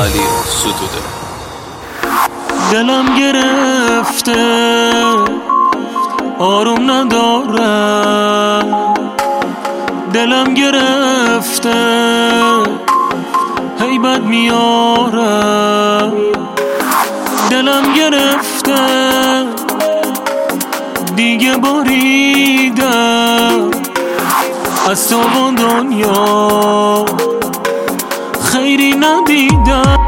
علی ستوده. دلم گرفته آروم ندارم، دلم گرفته هیبت میارم، دلم گرفته دیگه بریدم از تو و دنیا خیری ندیدم.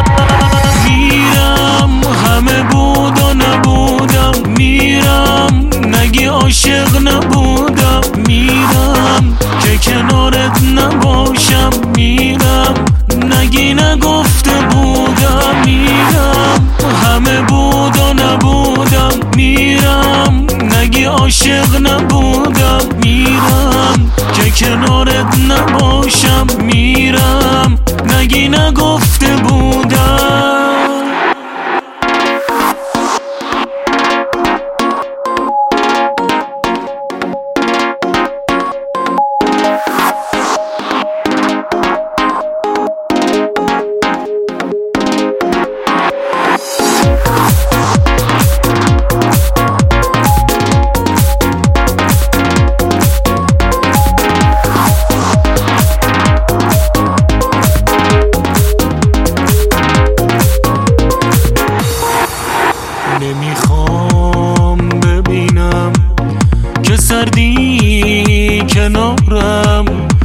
میرم همه بود و نبودم، میرم نگی عاشق نبودم، میرم که کنارت نباشم، میرم نگی نگفته بودم، میرم همه بود و نبودم، میرم نگی عاشق نبودم، میرم که کنارت نباشم، میرم نگی نگفته بودم. نمیخوام ببینم که سردی کنارم،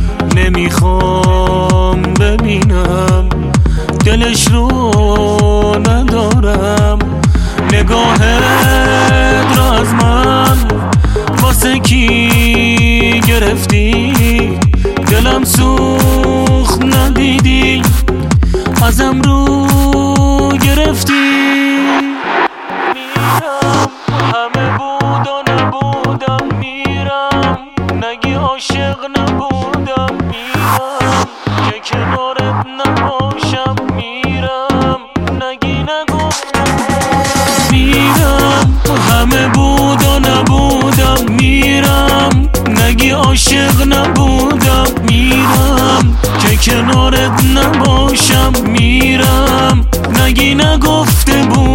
نمیخوام ببینم دلش رو ندارم، نگاهت را از من واسه کی گرفتی، دلم سوخت ندیدی ازم رو گرفتی. همه بود و نبودم، میرم نگی عاشق نبودم، میرم که کنارت نباشم، میرم نگی نگفتم، میرم همه بود و نبودم، میرم نگی عاشق نبودم، میرم که کنارت نباشم، میرم نگی نگفته بود.